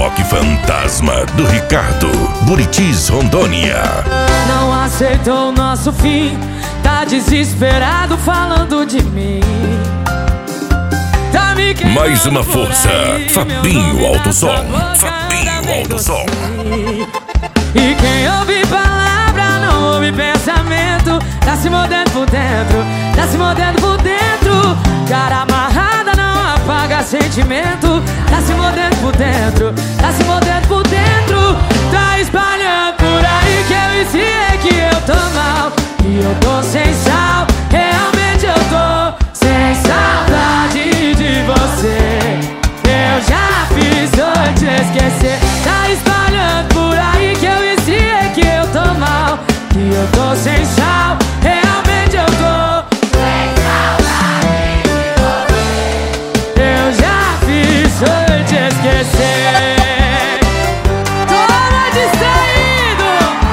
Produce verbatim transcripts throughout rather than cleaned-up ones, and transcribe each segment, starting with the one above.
Toque Fantasma do Ricardo, Buritis, Rondônia. Não aceitou o nosso fim, tá desesperado falando de mim. Tá me queimando. Mais uma força, aí, Fabinho Autosom, Fabinho Autosom. E quem ouve palavra não ouve pensamento. Tá se mordendo por dentro, tá se mordendo por dentro. Cara amarrada não apaga sentimento. Tá se mordendo por dentro, tá se mordendo por dentro. Tá espalhando por aí que eu ensinei que eu tô mal, que eu tô sem sal. Realmente eu tô sem saudade de você. Eu já fiz eu te esquecer. Tá espalhando por aí que eu ensinei que eu tô mal, que eu tô sem sal. Realmente eu tô sem saudade de você. Eu já fiz eu te esquecer. Toma distraído.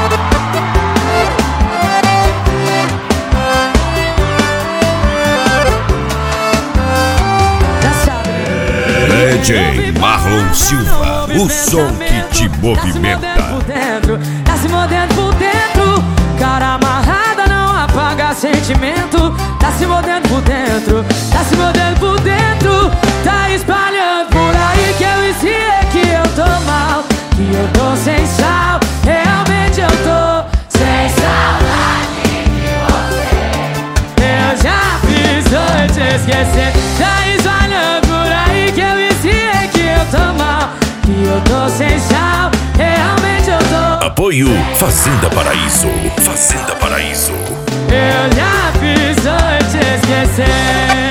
Já sabe. D J Marlon Silva, o som que te movimenta. Tá se mordendo por dentro. Cara amarrada não apaga sentimento. Tá se mordendo por dentro, tá se mordendo por dentro. Tá espalhando por aí que eu ensinei que eu tô mal, que eu tô sem sal. Realmente eu tô sem saudade de você. Eu já fiz eu te esquecer. Tá espalhando por aí que eu ensinei que eu tô mal, que eu tô sem sal. Realmente eu tô. Apoio Fazenda Paraíso, Fazenda Paraíso. Eu já fiz eu te esquecer.